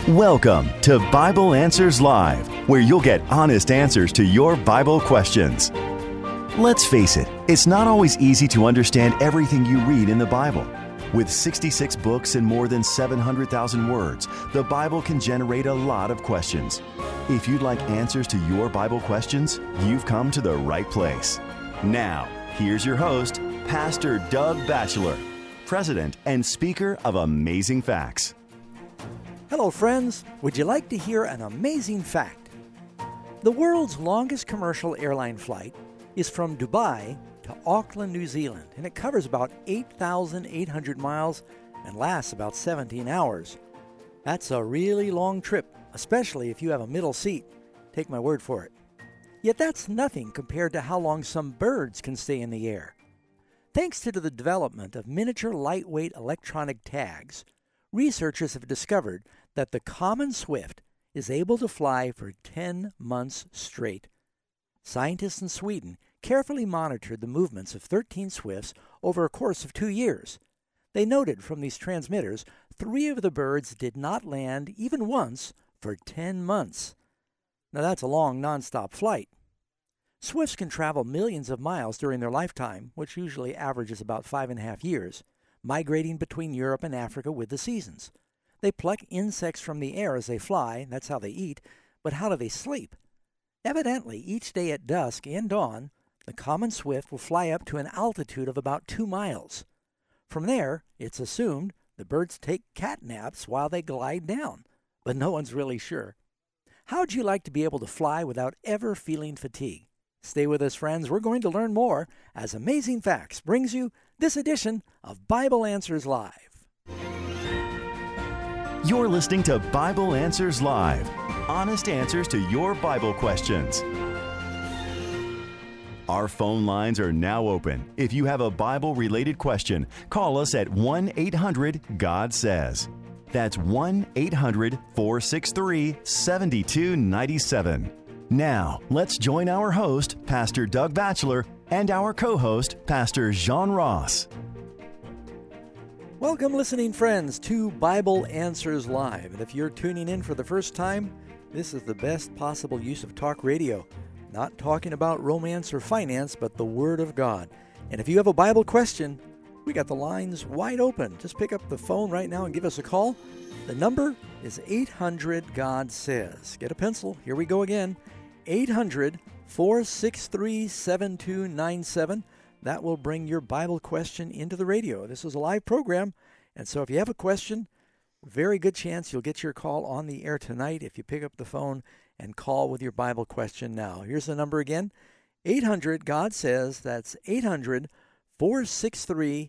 Welcome to Bible Answers Live, where you'll get honest answers to your Bible questions. Let's face it, it's not always easy to understand everything you read in the Bible. With 66 books and more than 700,000 words, the Bible can generate a lot of questions. If you'd like answers to your Bible questions, you've come to the right place. Now, here's your host, Pastor Doug Batchelor, President and Speaker of Amazing Facts. Hello, friends. Would you like to hear an amazing fact? The world's longest commercial airline flight is from Dubai to Auckland, New Zealand, and it covers about 8,800 miles and lasts about 17 hours. That's a really long trip, especially if you have a middle seat. Take my word for it. Yet that's nothing compared to how long some birds can stay in the air. Thanks to the development of miniature lightweight electronic tags, researchers have discovered that the common swift is able to fly for 10 months straight. Scientists in Sweden carefully monitored the movements of 13 swifts over a course of 2 years. They noted from these transmitters 3 of the birds did not land even once for 10 months. Now that's a long nonstop flight. Swifts can travel millions of miles during their lifetime, which usually averages about 5.5 years, migrating between Europe and Africa with the seasons. They pluck insects from the air as they fly, that's how they eat, but how do they sleep? Evidently, each day at dusk and dawn, the common swift will fly up to an altitude of about 2 miles. From there, it's assumed the birds take cat naps while they glide down, but no one's really sure. How'd you like to be able to fly without ever feeling fatigue? Stay with us, friends. We're going to learn more as Amazing Facts brings you this edition of Bible Answers Live. You're listening to Bible Answers Live, honest answers to your Bible questions. Our phone lines are now open. If you have a Bible-related question, call us at 1-800-GOD-SAYS. That's 1-800-463-7297. Now, let's join our host, Pastor Doug Batchelor, and our co-host, Pastor John Ross. Welcome, listening friends, to Bible Answers Live. And if you're tuning in for the first time, this is the best possible use of talk radio. Not talking about romance or finance, but the Word of God. And if you have a Bible question, we got the lines wide open. Just pick up the phone right now and give us a call. The number is 800-GOD-SAYS. Get a pencil. Here we go again. 800-463-7297. That will bring your Bible question into the radio. This is a live program, and so if you have a question, very good chance you'll get your call on the air tonight if you pick up the phone and call with your Bible question now. Here's the number again, 800-GOD-SAYS. That's 800-463-7297.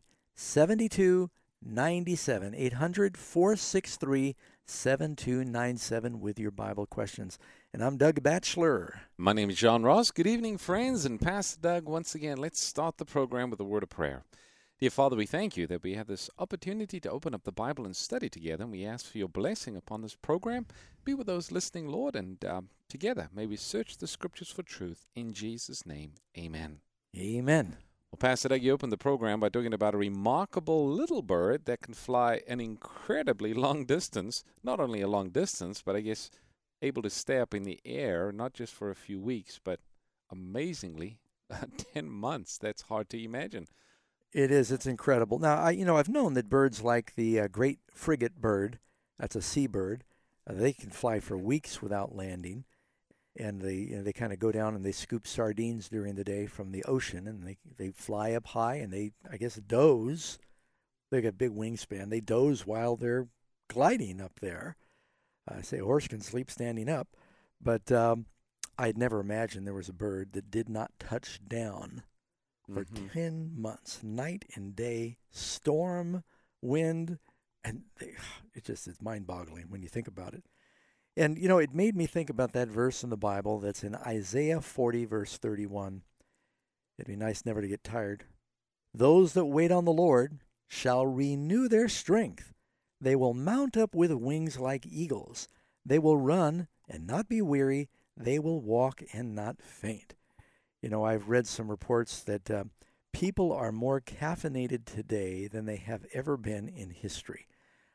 800-463-7297 with your Bible questions. And I'm Doug Batchelor. My name is John Ross. Good evening, friends. And Pastor Doug, once again, let's start the program with a word of prayer. Dear Father, we thank you that we have this opportunity to open up the Bible and study together. And we ask for your blessing upon this program. Be with those listening, Lord, and together may we search the Scriptures for truth. In Jesus' name, amen. Amen. Well, Pastor Doug, you opened the program by talking about a remarkable little bird that can fly an incredibly long distance. Not only a long distance, but I guess able to stay up in the air, not just for a few weeks, but amazingly, 10 months. That's hard to imagine. It is. It's incredible. Now, I've known that birds like the great frigate bird, that's a seabird, they can fly for weeks without landing. And they kind of go down and they scoop sardines during the day from the ocean, and they fly up high and they, I guess, doze. They got big wingspan. They doze while they're gliding up there. I say a horse can sleep standing up, but I'd never imagined there was a bird that did not touch down for 10 months, night and day, storm, wind, and it's mind-boggling when you think about it. And, it made me think about that verse in the Bible that's in Isaiah 40, verse 31. It'd be nice never to get tired. Those that wait on the Lord shall renew their strength. They will mount up with wings like eagles. They will run and not be weary. They will walk and not faint. I've read some reports that people are more caffeinated today than they have ever been in history.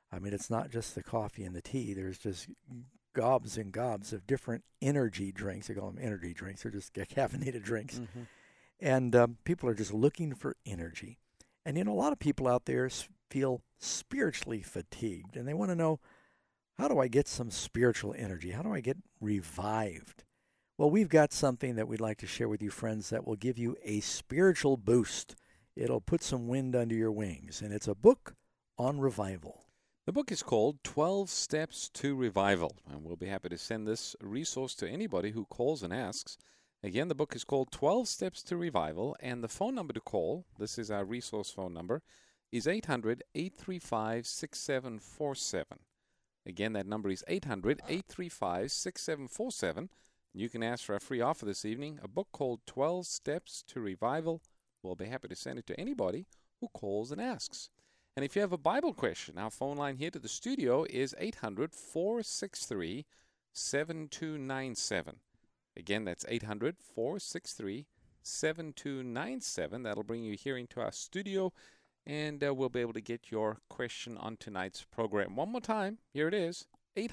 I mean, it's not just the coffee and the tea. There's just gobs and gobs of different energy drinks. They call them energy drinks. They're just caffeinated drinks. Mm-hmm. And people are just looking for energy. And, a lot of people out there feel spiritually fatigued, and they want to know, how do I get some spiritual energy? How do I get revived? Well, we've got something that we'd like to share with you, friends, that will give you a spiritual boost. It'll put some wind under your wings, and it's a book on revival. The book is called 12 Steps to Revival, and we'll be happy to send this resource to anybody who calls and asks. Again, the book is called 12 Steps to Revival, and the phone number to call, this is our resource phone number, is 800-835-6747. Again, that number is 800-835-6747. You can ask for a free offer this evening, a book called 12 Steps to Revival. We'll be happy to send it to anybody who calls and asks. And if you have a Bible question, our phone line here to the studio is 800-463-7297. Again, that's 800-463-7297. That'll bring you here into our studio, and we'll be able to get your question on tonight's program. One more time, here it is,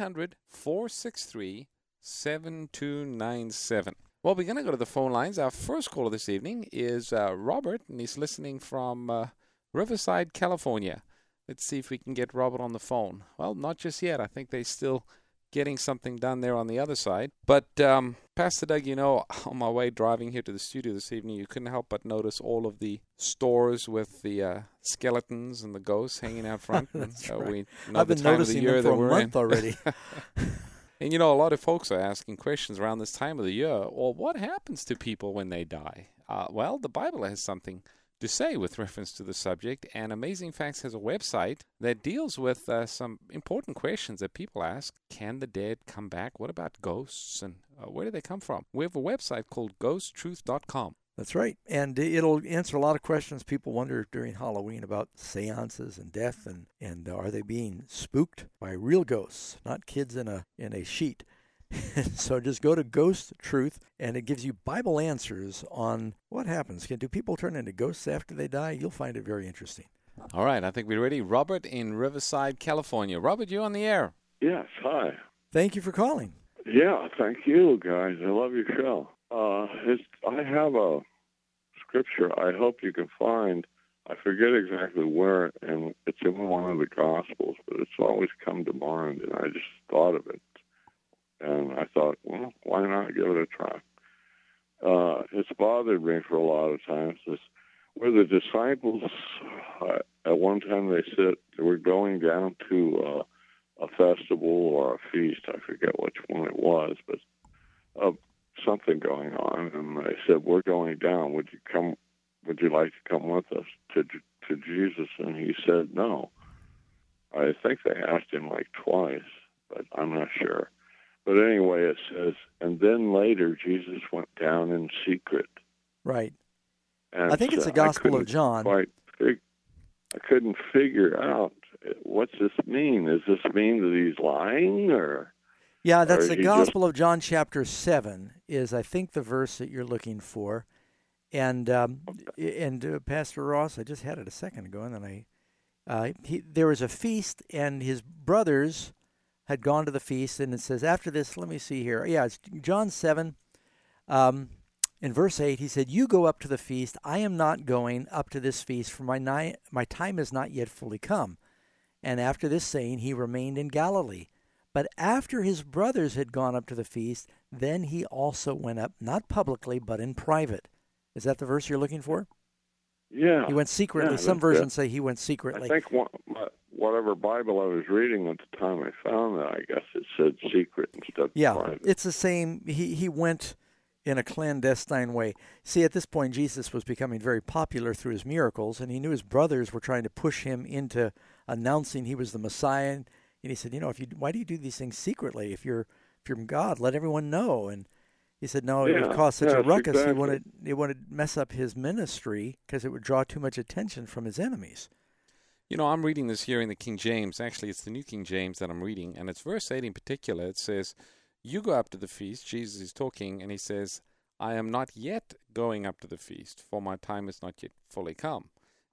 800-463-7297. Well, we're going to go to the phone lines. Our first caller this evening is Robert, and he's listening from Riverside, California. Let's see if we can get Robert on the phone. Well, not just yet. I think they're still getting something done there on the other side. But Pastor Doug, on my way driving here to the studio this evening, you couldn't help but notice all of the stores with the skeletons and the ghosts hanging out front. That's and, right. We know I've the been time of noticing the year them that for a we're month in. already. And a lot of folks are asking questions around this time of the year. Well, what happens to people when they die? Well, the Bible has something to say with reference to the subject, and Amazing Facts has a website that deals with some important questions that people ask. Can the dead come back? What about ghosts? And where do they come from? We have a website called ghosttruth.com. That's right. And it'll answer a lot of questions people wonder during Halloween about seances and death, and are they being spooked by real ghosts, not kids in a sheet. So just go to Ghost Truth, and it gives you Bible answers on what happens. Do people turn into ghosts after they die? You'll find it very interesting. All right, I think we're ready. Robert in Riverside, California. Robert, you on the air? Yes, hi. Thank you for calling. Yeah, thank you, guys. I love your show. I have a scripture I hope you can find. I forget exactly where, and it's in one of the Gospels, but it's always come to mind, and I just thought of it. And I thought, well, why not give it a try? It's bothered me for a lot of times. Where the disciples, at one time they were going down to a festival or a feast. I forget which one it was, but something going on. And they said, we're going down. Would you like to come with us to Jesus? And he said, no. I think they asked him like twice, but I'm not sure. But anyway, it says, and then later Jesus went down in secret. Right. And I think it's the Gospel of John. I couldn't figure out, what's this mean? Does this mean that he's lying, or? Yeah, that's the Gospel of John chapter 7 is, I think, the verse that you're looking for. And Pastor Ross, I just had it a second ago, and then there was a feast, and his brothers had gone to the feast, and it says, after this, let me see here. Yeah, it's John 7, in verse 8, he said, you go up to the feast. I am not going up to this feast, for my time is not yet fully come. And after this saying, he remained in Galilee. But after his brothers had gone up to the feast, then he also went up, not publicly, but in private. Is that the verse you're looking for? Yeah. He went secretly. Yeah, some versions say he went secretly. I think whatever Bible I was reading at the time I found that, I guess it said secret instead of private. It's the same. He went in a clandestine way. See, at this point, Jesus was becoming very popular through his miracles, and he knew his brothers were trying to push him into announcing he was the Messiah. And he said, why do you do these things secretly? If you're from God, let everyone know. And he said, no, it would cause such a ruckus. Exactly. It would mess up his ministry because it would draw too much attention from his enemies. I'm reading this here in the King James. Actually, it's the New King James that I'm reading, and it's verse 8 in particular. It says, you go up to the feast. Jesus is talking, and he says, I am not yet going up to the feast, for my time is not yet fully come.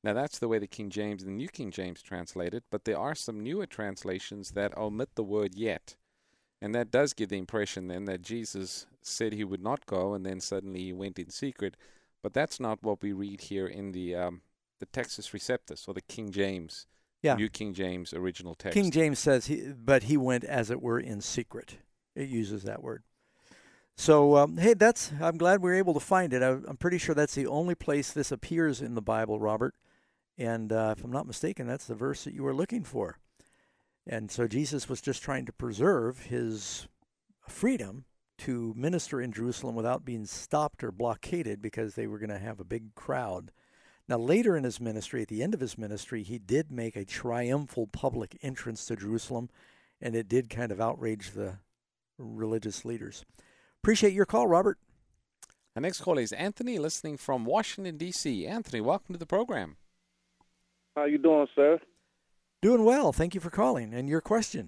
Now, that's the way the King James and the New King James translate it, but there are some newer translations that omit the word yet. And that does give the impression then that Jesus said he would not go, and then suddenly he went in secret. But that's not what we read here in the Textus Receptus, or the King James, New King James original text. King James says, but he went, as it were, in secret. It uses that word. So, hey, I'm glad we were able to find it. I'm pretty sure that's the only place this appears in the Bible, Robert. And if I'm not mistaken, that's the verse that you were looking for. And so Jesus was just trying to preserve his freedom to minister in Jerusalem without being stopped or blockaded because they were going to have a big crowd. Now, later in his ministry, at the end of his ministry, he did make a triumphal public entrance to Jerusalem, and it did kind of outrage the religious leaders. Appreciate your call, Robert. Our next call is Anthony, listening from Washington, D.C. Anthony, welcome to the program. How you doing, sir? Doing well. Thank you for calling. And your question?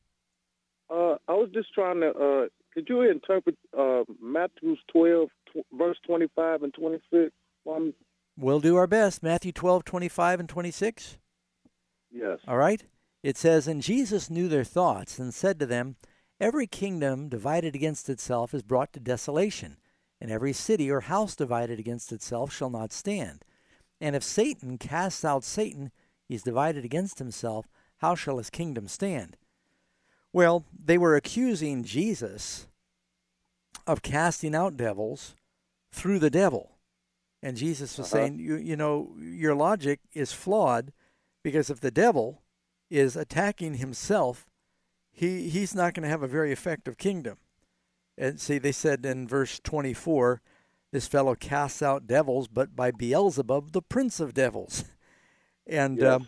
I was just trying to, could you interpret Matthew 12, verse 25 and 26 for me? We'll do our best. Matthew 12, 25 and 26? Yes. All right. It says, "And Jesus knew their thoughts and said to them, Every kingdom divided against itself is brought to desolation, and every city or house divided against itself shall not stand. And if Satan casts out Satan, he is divided against himself. How shall his kingdom stand?" Well, they were accusing Jesus of casting out devils through the devil. And Jesus was saying, you know, your logic is flawed, because if the devil is attacking himself, he's not going to have a very effective kingdom. And see, they said in verse 24, this fellow casts out devils, but by Beelzebub, the prince of devils. And yes.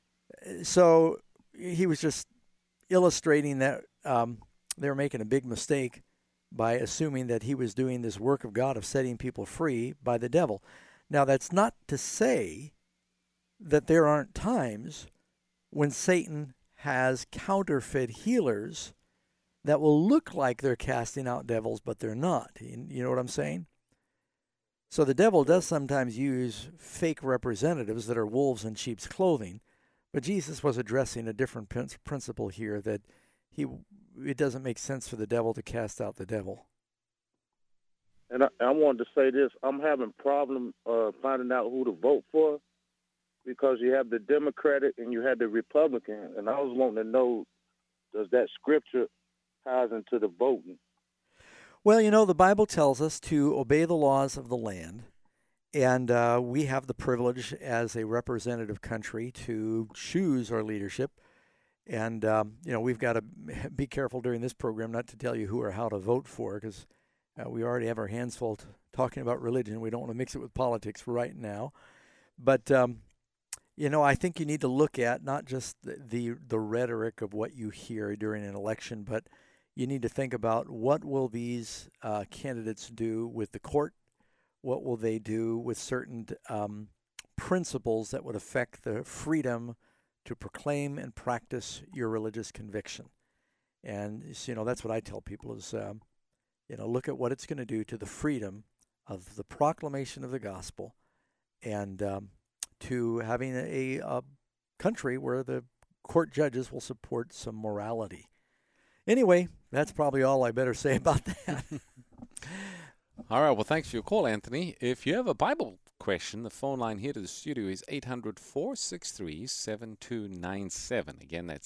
So he was just illustrating that they were making a big mistake by assuming that he was doing this work of God of setting people free by the devil. Now, that's not to say that there aren't times when Satan has counterfeit healers that will look like they're casting out devils, but they're not. You know what I'm saying? So the devil does sometimes use fake representatives that are wolves in sheep's clothing, but Jesus was addressing a different principle here, that it doesn't make sense for the devil to cast out the devil. And I wanted to say this. I'm having problem finding out who to vote for, because you have the Democratic and you have the Republican, and I was wanting to know, does that scripture ties into the voting? Well, you know, the Bible tells us to obey the laws of the land, and we have the privilege as a representative country to choose our leadership. And, you know, we've got to be careful during this program not to tell you who or how to vote for, because we already have our hands full talking about religion. We don't want to mix it with politics right now. But, you know, I think you need to look at not just the rhetoric of what you hear during an election, but you need to think about, what will these candidates do with the court? What will they do with certain principles that would affect the freedom to proclaim and practice your religious conviction? And, you know, that's what I tell people is, you know, look at what it's going to do to the freedom of the proclamation of the gospel, and to having a country where the court judges will support some morality. Anyway, that's probably all I better say about that. All right, well, thanks for your call, Anthony. If you have a Bible question, the phone line here to the studio is 800-463-7297. Again, that's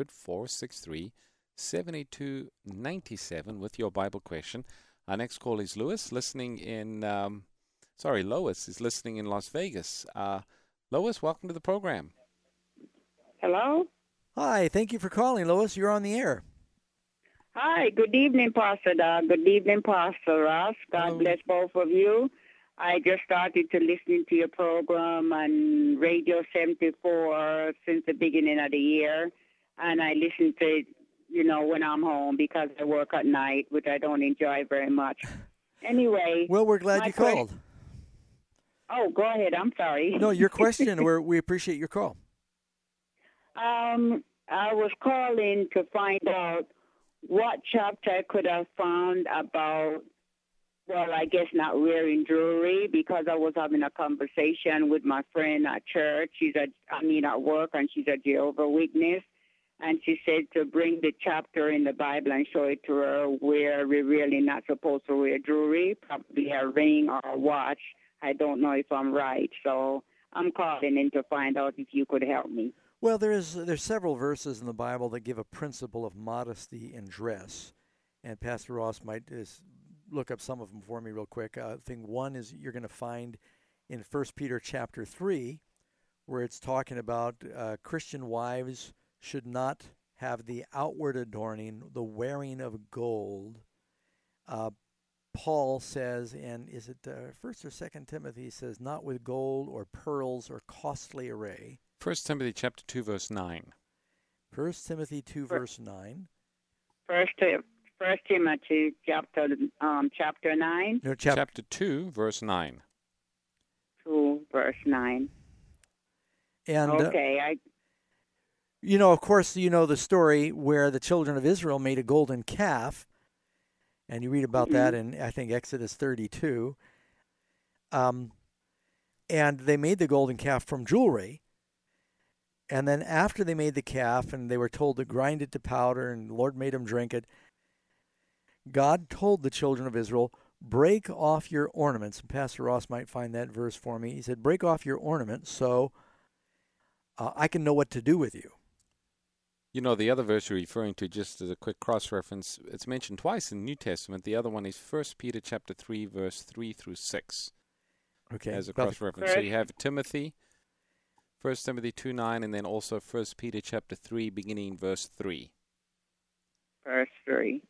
800-463-7297 with your Bible question. Our next call is Lois, listening in, Lois is listening in Las Vegas. Lois, welcome to the program. Hello? Hi, thank you for calling, Lois. You're on the air. Hi, good evening, Pastor Doug. Good evening, Pastor Ross. God Hello. bless both of you. I just started to listen to your program on Radio 74 since the beginning of the year, and I listen to it, you know, when I'm home, because I work at night, which I don't enjoy very much. Anyway. Well, we're glad you called. Oh, go ahead. I'm sorry. No, your question. We appreciate your call. I was calling to find out what chapter I could have found about Well, I guess not wearing jewelry, because I was having a conversation with my friend at church. At work, and she's a Jehovah's Witness. And she said to bring the chapter in the Bible and show it to her where we're really not supposed to wear jewelry, probably a ring or a watch. I don't know if I'm right. So I'm calling in to find out if you could help me. Well, there's several verses in the Bible that give a principle of modesty in dress. And Pastor Ross might just look up some of them for me real quick. I think one is you're going to find in 1 Peter chapter 3, where it's talking about Christian wives should not have the outward adorning, the wearing of gold. Paul says, and is it 1st or 2nd Timothy, he says, not with gold or pearls or costly array. 1 Timothy chapter 2, verse 9. 1 Timothy 2, verse 9. First Timothy chapter 9. No, chapter 2, verse 9. 2, verse 9. And, okay, of course, the story where the children of Israel made a golden calf, and you read about that in, I think, Exodus 32. And they made the golden calf from jewelry. And then after they made the calf and they were told to grind it to powder and the Lord made them drink it, God told the children of Israel, break off your ornaments. And Pastor Ross might find that verse for me. He said, break off your ornaments so I can know what to do with you. The other verse you're referring to, just as a quick cross-reference, it's mentioned twice in the New Testament. The other one is 1 Peter chapter 3, verse 3 through 6. Okay. As a cross-reference. So you have Timothy, 1 Timothy 2, 9, and then also 1 Peter chapter 3, beginning verse 3. Verse 3.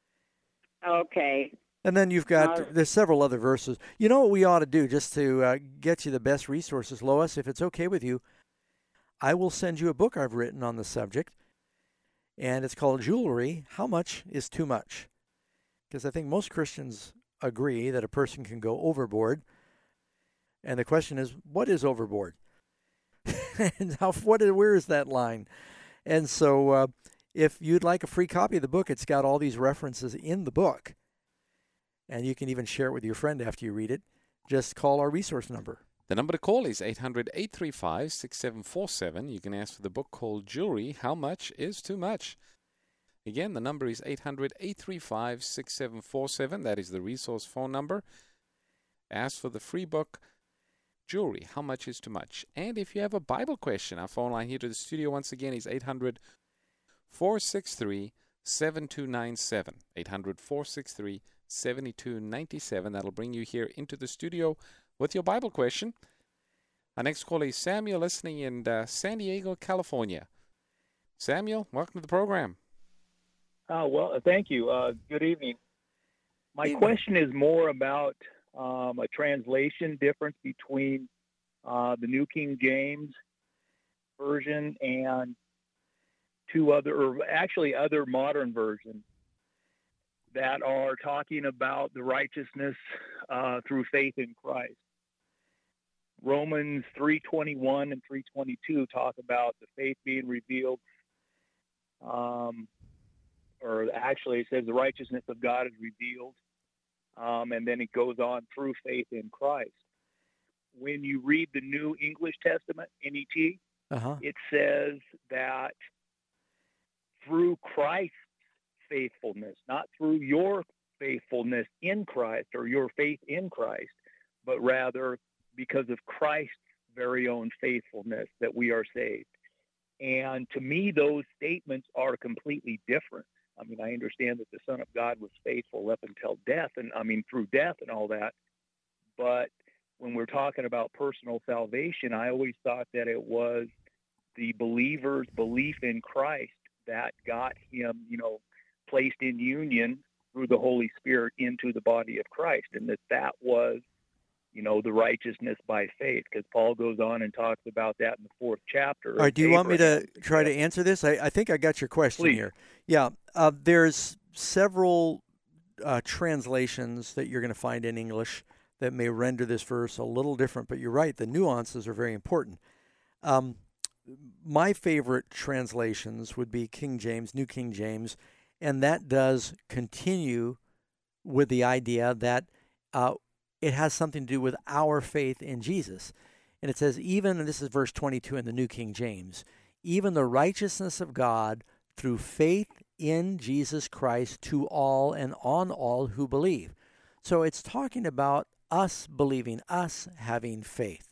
Okay. And then you've got, there's several other verses. You know what we ought to do just to get you the best resources, Lois, if it's okay with you, I will send you a book I've written on the subject, and it's called Jewelry, How Much is Too Much? Because I think most Christians agree that a person can go overboard, and the question is, what is overboard? And where is that line? And so if you'd like a free copy of the book, it's got all these references in the book. And you can even share it with your friend after you read it. Just call our resource number. The number to call is 800-835-6747. You can ask for the book called Jewelry, How Much is Too Much? Again, the number is 800-835-6747. That is the resource phone number. Ask for the free book, Jewelry, How Much is Too Much? And if you have a Bible question, our phone line here to the studio once again is 800-463-7297. 800-463-7297. That'll bring you here into the studio with your Bible question. Our next caller is Samuel, listening in San Diego, California. Samuel, welcome to the program. Well, thank you. Good evening. My question is more about a translation difference between the New King James Version and other modern versions that are talking about the righteousness through faith in Christ. Romans 3:21 and 3:22 talk about the faith being revealed, or actually it says the righteousness of God is revealed, and then it goes on through faith in Christ. When you read the New English Testament, NET, it says that through Christ's faithfulness, not through your faithfulness in Christ or your faith in Christ, but rather because of Christ's very own faithfulness that we are saved. And to me, those statements are completely different. I mean, I understand that the Son of God was faithful up until death, and through death and all that. But when we're talking about personal salvation, I always thought that it was the believer's belief in Christ that got him, placed in union through the Holy Spirit into the body of Christ, and that was, the righteousness by faith, because Paul goes on and talks about that in the 4th chapter. All right, do you want me to try to answer this? I think I got your question here. Yeah, there's several translations that you're going to find in English that may render this verse a little different, but you're right, the nuances are very important. My favorite translations would be King James, New King James, and that does continue with the idea that it has something to do with our faith in Jesus. And it says, even, and this is verse 22 in the New King James, even the righteousness of God through faith in Jesus Christ to all and on all who believe. So it's talking about us believing, us having faith.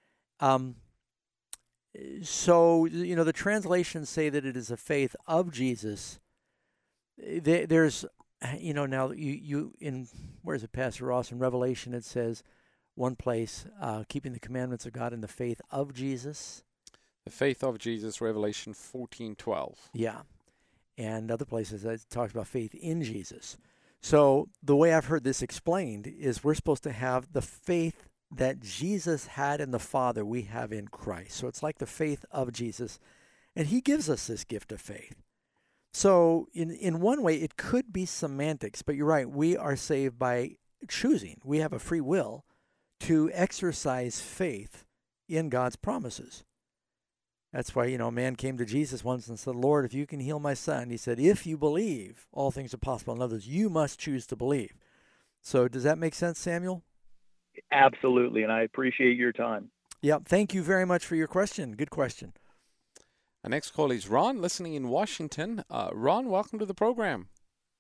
So, the translations say that it is a faith of Jesus. There's, now you in, where is it, Pastor Ross? In Revelation it says, one place, keeping the commandments of God in the faith of Jesus. The faith of Jesus, Revelation 14:12. Yeah. And other places it talks about faith in Jesus. So the way I've heard this explained is we're supposed to have the faith that Jesus had in the Father, we have in Christ. So it's like the faith of Jesus, and he gives us this gift of faith. So in one way, it could be semantics, but you're right, we are saved by choosing. We have a free will to exercise faith in God's promises. That's why, a man came to Jesus once and said, Lord, if you can heal my son, he said, if you believe, all things are possible. In other words, you must choose to believe. So does that make sense, Samuel? Absolutely, and I appreciate your time. Yeah, thank you very much for your question. Good question. Our next call is Ron, listening in Washington. Ron, welcome to the program.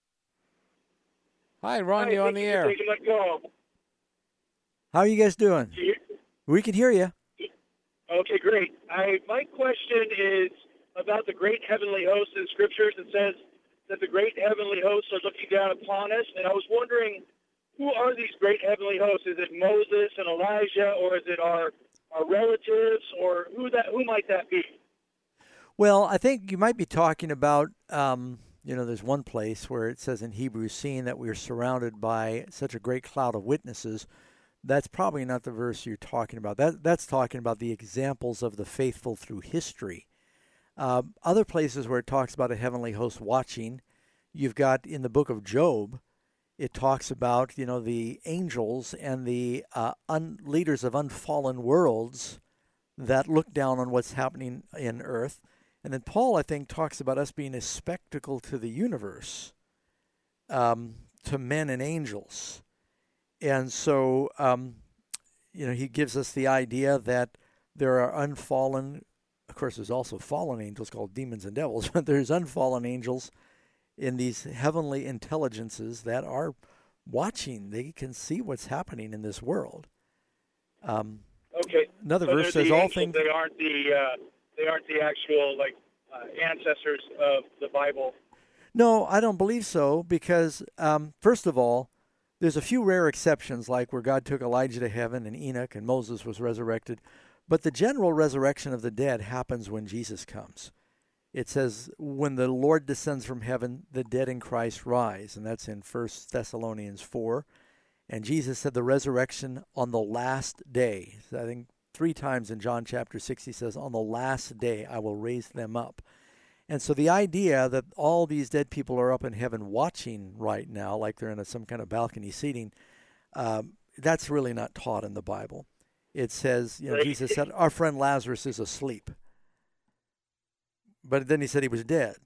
Hi, Ron, you're on the air. How are you guys doing? We can hear you. Okay, great. My question is about the great heavenly hosts in Scriptures. It says that the great heavenly hosts are looking down upon us, and I was wondering, who are these great heavenly hosts? Is it Moses and Elijah, or is it our relatives, or who might that be? Well, I think you might be talking about, there's one place where it says in Hebrews, seeing that we are surrounded by such a great cloud of witnesses. That's probably not the verse you're talking about. That's talking about the examples of the faithful through history. Other places where it talks about a heavenly host watching, you've got in the book of Job, it talks about, the angels and the leaders of unfallen worlds that look down on what's happening in earth. And then Paul, I think, talks about us being a spectacle to the universe, to men and angels. And so, he gives us the idea that there are unfallen, of course, there's also fallen angels called demons and devils, but there's unfallen angels in these heavenly intelligences that are watching. They can see what's happening in this world. Okay. Another so verse says all things. They aren't the actual ancestors of the Bible. No, I don't believe so, because first of all, there's a few rare exceptions, like where God took Elijah to heaven and Enoch and Moses was resurrected. But the general resurrection of the dead happens when Jesus comes. It says, when the Lord descends from heaven, the dead in Christ rise. And that's in 1 Thessalonians 4. And Jesus said the resurrection on the last day. I think 3 times in John chapter 6 he says, on the last day I will raise them up. And so the idea that all these dead people are up in heaven watching right now, like they're in some kind of balcony seating, that's really not taught in the Bible. It says, Jesus said, our friend Lazarus is asleep. But then he said he was dead.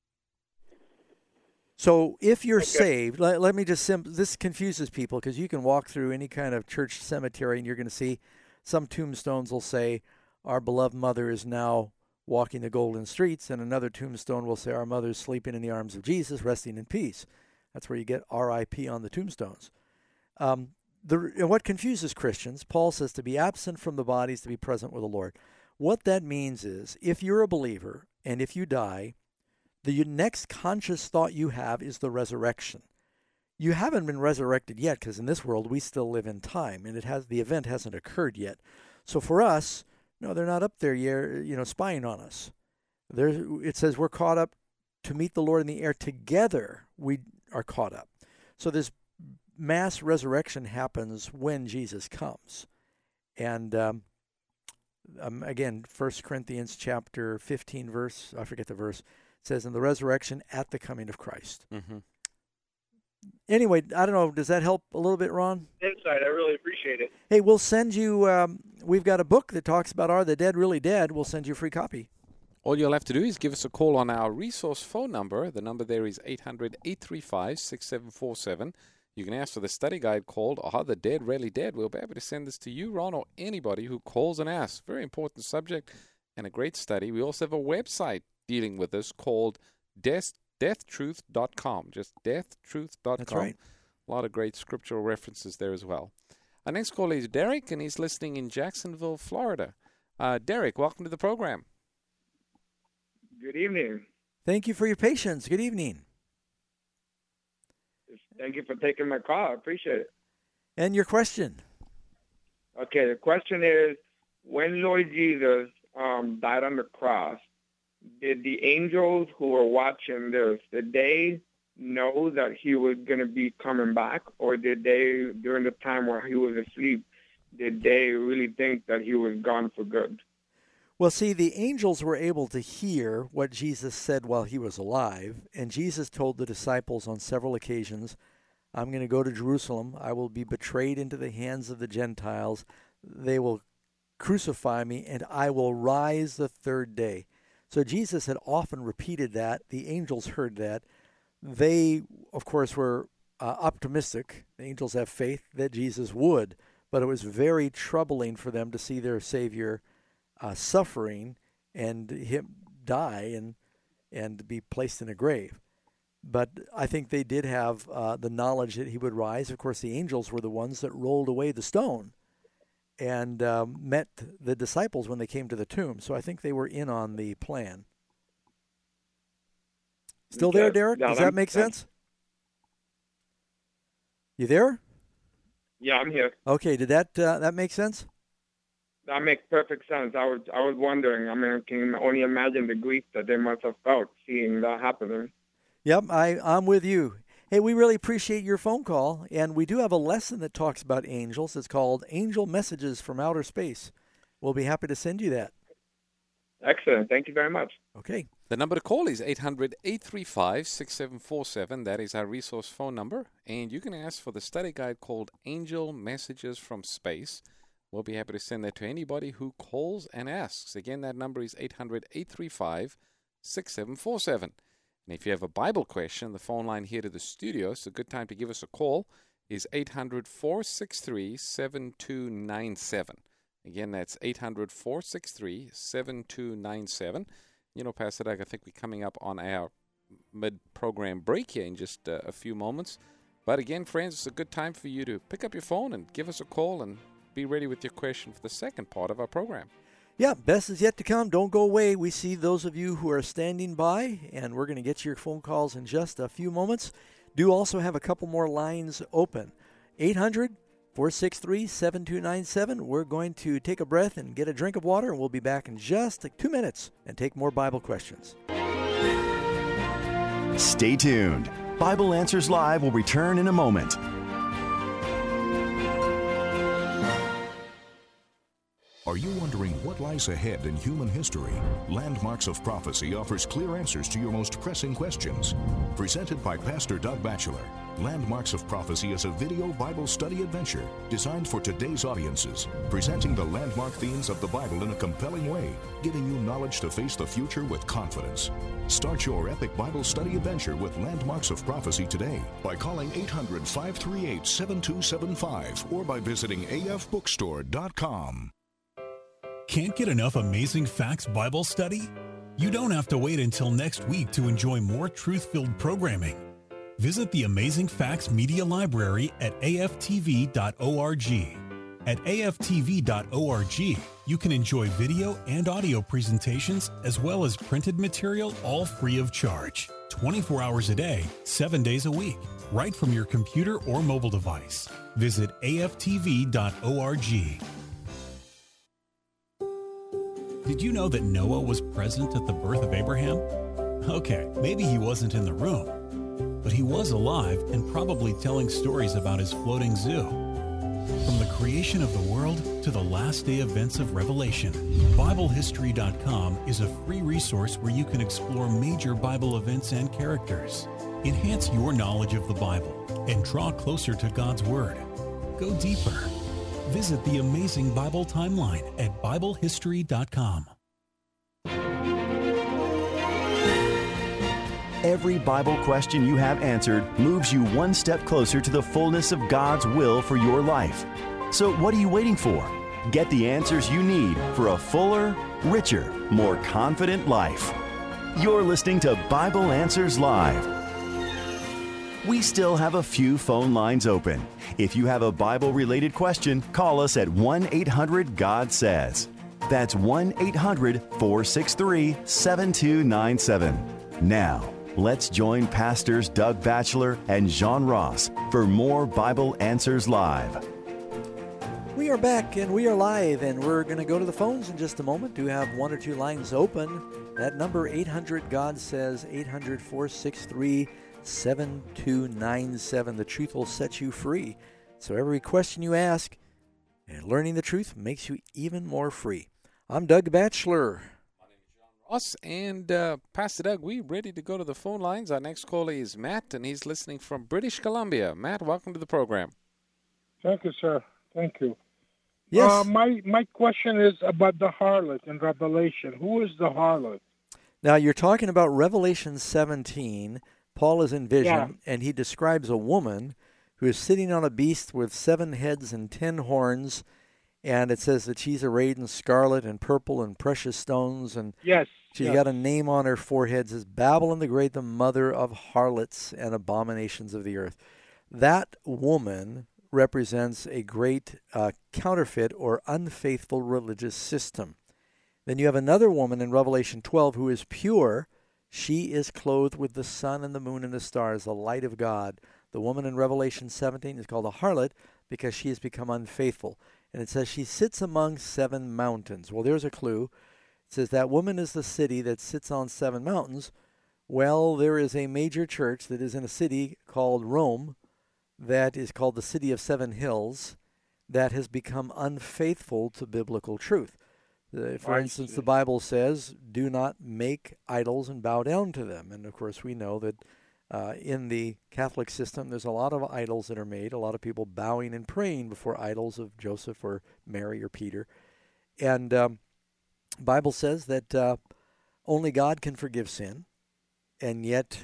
So if you're saved, let me just, this confuses people, because you can walk through any kind of church cemetery and you're going to see some tombstones will say, our beloved mother is now walking the golden streets, and another tombstone will say, our mother's sleeping in the arms of Jesus, resting in peace. That's where you get R.I.P. on the tombstones. What confuses Christians, Paul says to be absent from the body is to be present with the Lord. What that means is, if you're a believer, and if you die, the next conscious thought you have is the resurrection. You haven't been resurrected yet, because in this world we still live in time, and the event hasn't occurred yet. So for us, no, they're not up there, spying on us. It says we're caught up to meet the Lord in the air. Together we are caught up. So this mass resurrection happens when Jesus comes. And again, 1 Corinthians chapter 15 verse, I forget the verse, says in the resurrection at the coming of Christ. Mm-hmm. Anyway, I don't know, does that help a little bit, Ron? Insight, I really appreciate it. Hey, we'll send you, we've got a book that talks about Are the Dead Really Dead? We'll send you a free copy. All you'll have to do is give us a call on our resource phone number. The number there is 800-835-6747. You can ask for the study guide called Are the Dead Really Dead? We'll be able to send this to you, Ron, or anybody who calls and asks. Very important subject and a great study. We also have a website dealing with this called deathtruth.com. Just deathtruth.com. That's right. A lot of great scriptural references there as well. Our next caller is Derek, and he's listening in Jacksonville, Florida. Derek, welcome to the program. Good evening. Thank you for your patience. Good evening. Thank you for taking my call. I appreciate it. And your question? Okay, the question is, when Lord Jesus died on the cross, did the angels who were watching this, did they know that he was going to be coming back, or did they, during the time where he was asleep, did they really think that he was gone for good? Well, see, the angels were able to hear what Jesus said while he was alive, and Jesus told the disciples on several occasions, I'm going to go to Jerusalem. I will be betrayed into the hands of the Gentiles. They will crucify me, and I will rise the third day. So Jesus had often repeated that. The angels heard that. They, of course, were optimistic. The angels have faith that Jesus would, but it was very troubling for them to see their Savior suffering and him die and be placed in a grave. But I think they did have the knowledge that he would rise. Of course, the angels were the ones that rolled away the stone and met the disciples when they came to the tomb. So I think they were in on the plan. Still there, Derek? Does that make sense? You there? Yeah, I'm here. Okay, did that make sense? That makes perfect sense. I was wondering. I mean, I can only imagine the grief that they must have felt seeing that happening. Yep, I'm with you. Hey, we really appreciate your phone call, and we do have a lesson that talks about angels. It's called Angel Messages from Outer Space. We'll be happy to send you that. Excellent. Thank you very much. Okay. The number to call is 800-835-6747. That is our resource phone number, and you can ask for the study guide called Angel Messages from Space. We'll be happy to send that to anybody who calls and asks. Again, that number is 800-835-6747. And if you have a Bible question, the phone line here to the studio, it's a good time to give us a call, is 800-463-7297. Again, that's 800-463-7297. You know, Pastor Doug, I think we're coming up on our mid-program break here in just a few moments. But again, friends, it's a good time for you to pick up your phone and give us a call and be ready with your question for the second part of our program. Yeah, best is yet to come. Don't go away. We see those of you who are standing by, and we're going to get to your phone calls in just a few moments. Do also have a couple more lines open. 800-463-7297. We're going to take a breath and get a drink of water, and we'll be back in just 2 minutes and take more Bible questions. Stay tuned. Bible Answers Live will return in a moment. Are you wondering what lies ahead in human history? Landmarks of Prophecy offers clear answers to your most pressing questions. Presented by Pastor Doug Batchelor, Landmarks of Prophecy is a video Bible study adventure designed for today's audiences, presenting the landmark themes of the Bible in a compelling way, giving you knowledge to face the future with confidence. Start your epic Bible study adventure with Landmarks of Prophecy today by calling 800-538-7275 or by visiting afbookstore.com. Can't get enough Amazing Facts Bible study? You don't have to wait until next week to enjoy more truth-filled programming. Visit the Amazing Facts Media Library at aftv.org. At aftv.org, you can enjoy video and audio presentations as well as printed material, all free of charge. 24 hours a day, 7 days a week, right from your computer or mobile device. Visit aftv.org. Did you know that Noah was present at the birth of Abraham? Okay, maybe he wasn't in the room, but he was alive and probably telling stories about his floating zoo. From the creation of the world to the last day events of Revelation, BibleHistory.com is a free resource where you can explore major Bible events and characters. Enhance your knowledge of the Bible and draw closer to God's Word. Go deeper. Visit the Amazing Bible Timeline at BibleHistory.com. Every Bible question you have answered moves you one step closer to the fullness of God's will for your life. So what are you waiting for? Get the answers you need for a fuller, richer, more confident life. You're listening to Bible Answers Live. We still have a few phone lines open. If you have a Bible-related question, call us at 1-800-GOD-SAYS. That's 1-800-463-7297. Now, let's join Pastors Doug Batchelor and John Ross for more Bible Answers Live. We are back and we are live, and we're going to go to the phones in just a moment. Do have one or two lines open. That number, 800-GOD-SAYS, 800-463-7297. The truth will set you free. So every question you ask, and learning the truth makes you even more free. I'm Doug Batchelor. My name is John Ross, and Pastor Doug, we ready to go to the phone lines. Our next caller is Matt, and he's listening from British Columbia. Matt, welcome to the program. Thank you, sir. Thank you. Yes. My question is about the harlot in Revelation. Who is the harlot? Now, you're talking about Revelation 17. Paul is in vision, and he describes a woman who is sitting on a beast with 7 heads and 10 horns, and it says that she's arrayed in scarlet and purple and precious stones, and she's got a name on her forehead. It says, Babylon the Great, the mother of harlots and abominations of the earth. That woman represents a great counterfeit or unfaithful religious system. Then you have another woman in Revelation 12 who is pure. She is clothed with the sun and the moon and the stars, the light of God. The woman in Revelation 17 is called a harlot because she has become unfaithful. And it says she sits among 7 mountains. Well, there's a clue. It says that woman is the city that sits on 7 mountains. Well, there is a major church that is in a city called Rome that is called the City of 7 Hills that has become unfaithful to biblical truth. For instance, the Bible says, do not make idols and bow down to them. And, of course, we know that in the Catholic system, there's a lot of idols that are made, a lot of people bowing and praying before idols of Joseph or Mary or Peter. And the Bible says that only God can forgive sin, and yet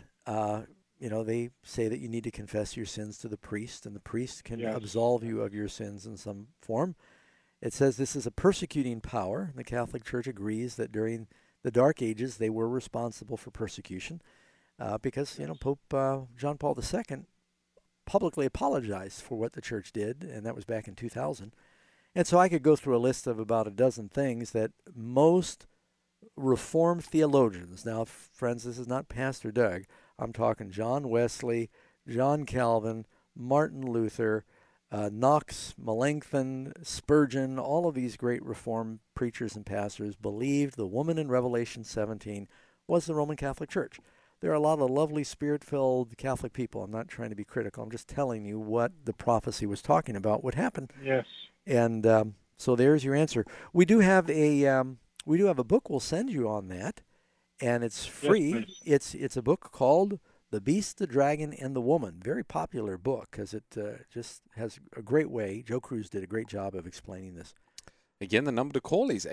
they say that you need to confess your sins to the priest, and the priest can absolve you of your sins in some form. It says this is a persecuting power. The Catholic Church agrees that during the Dark Ages they were responsible for persecution because Pope John Paul II publicly apologized for what the Church did, and that was back in 2000. And so I could go through a list of about a dozen things that most Reformed theologians, now, friends, this is not Pastor Doug, I'm talking John Wesley, John Calvin, Martin Luther, Knox, Melanchthon, Spurgeon, all of these great Reformed preachers and pastors believed the woman in Revelation 17 was the Roman Catholic Church. There are a lot of lovely, spirit-filled Catholic people. I'm not trying to be critical. I'm just telling you what the prophecy was talking about would happen. Yes. And so there's your answer. We do have a book we'll send you on that, and it's free. Yes, it's a book called The Beast, the Dragon, and the Woman. Very popular book because it just has a great way. Joe Cruz did a great job of explaining this. Again, the number to call is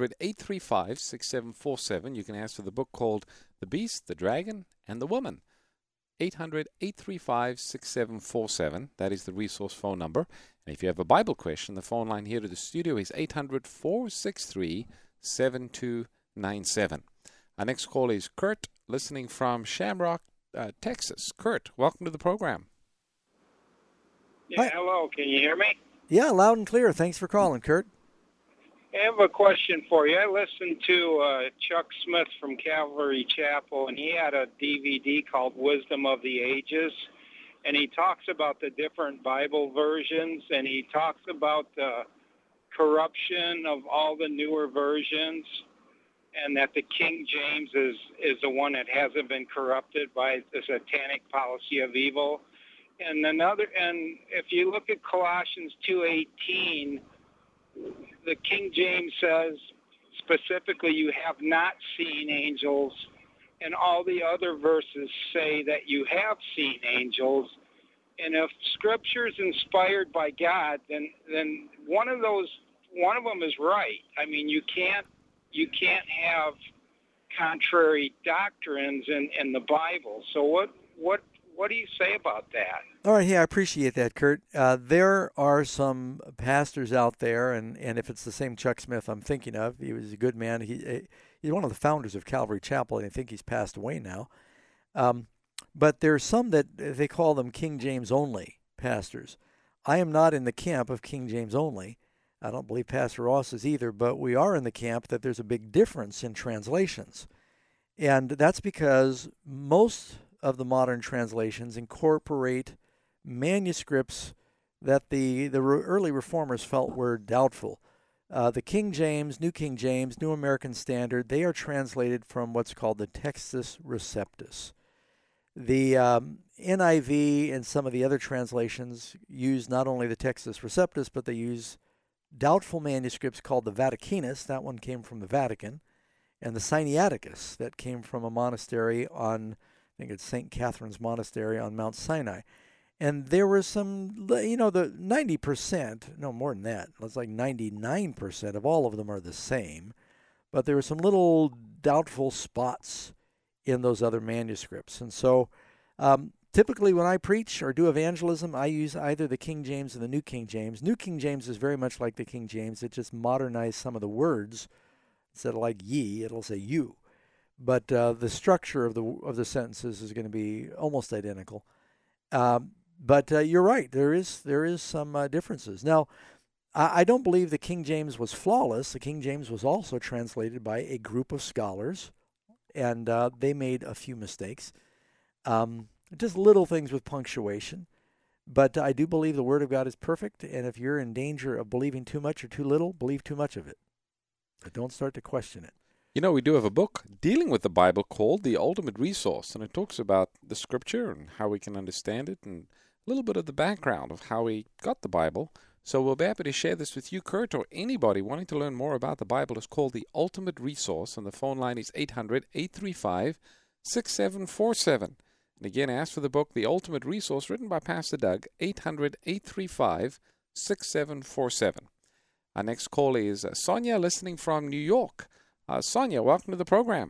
800-835-6747. You can ask for the book called The Beast, the Dragon, and the Woman. 800-835-6747. That is the resource phone number. And if you have a Bible question, the phone line here to the studio is 800-463-7297. Our next call is Kurt, listening from Shamrock, Texas. Kurt, welcome to the program. Yeah, hello. Can you hear me? Yeah, loud and clear. Thanks for calling, Kurt. I have a question for you. I listened to Chuck Smith from Calvary Chapel, and he had a DVD called Wisdom of the Ages, and he talks about the different Bible versions, and he talks about the corruption of all the newer versions, and that the King James is the one that hasn't been corrupted by the satanic policy of evil. And if you look at Colossians 2:18, the King James says specifically, you have not seen angels, and all the other verses say that you have seen angels. And if Scripture is inspired by God, then one of them is right. I mean, you can't have contrary doctrines in the Bible. So what do you say about that? All right, I appreciate that, Kurt. There are some pastors out there, and if it's the same Chuck Smith I'm thinking of, he was a good man. He's one of the founders of Calvary Chapel, and I think he's passed away now. But there's some that they call them King James only pastors. I am not in the camp of King James only. I don't believe Pastor Ross is either, but we are in the camp that there's a big difference in translations. And that's because most of the modern translations incorporate manuscripts that the early reformers felt were doubtful. The King James, New King James, New American Standard, they are translated from what's called the Textus Receptus. The NIV and some of the other translations use not only the Textus Receptus, but they use doubtful manuscripts called the Vaticanus. That one came from the Vatican. And the Sinaiticus, that came from a monastery on, I think it's St. Catherine's Monastery on Mount Sinai. And there was some, the 90%, no more than that, it's like 99% of all of them are the same. But there were some little doubtful spots in those other manuscripts. And so typically when I preach or do evangelism, I use either the King James or the New King James. New King James is very much like the King James. It just modernized some of the words. Instead of like ye, it'll say you. But the structure of the sentences is going to be almost identical. But you're right. There is some differences. Now, I don't believe the King James was flawless. The King James was also translated by a group of scholars, and they made a few mistakes. Just little things with punctuation. But I do believe the Word of God is perfect, and if you're in danger of believing too much or too little, believe too much of it. But don't start to question it. You know, we do have a book dealing with the Bible called The Ultimate Resource, and it talks about the Scripture and how we can understand it and a little bit of the background of how we got the Bible. So we'll be happy to share this with you, Kurt, or anybody wanting to learn more about the Bible. It's called The Ultimate Resource, and the phone line is 800-835-6747. And again, ask for the book, The Ultimate Resource, written by Pastor Doug, 800-835-6747. Our next call is Sonia, listening from New York. Sonia, welcome to the program.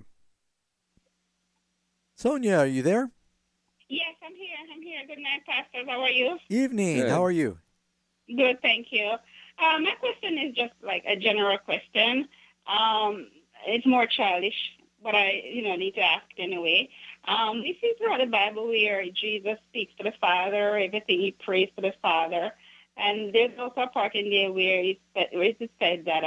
Sonia, are you there? Yes, I'm here. Good night, Pastor. How are you? Evening. Good. How are you? Good, thank you. My question is just like a general question. It's more childish, but I need to ask anyway. We see throughout the Bible where Jesus speaks to the Father, everything he prays to the Father. And there's also a part in there where it said that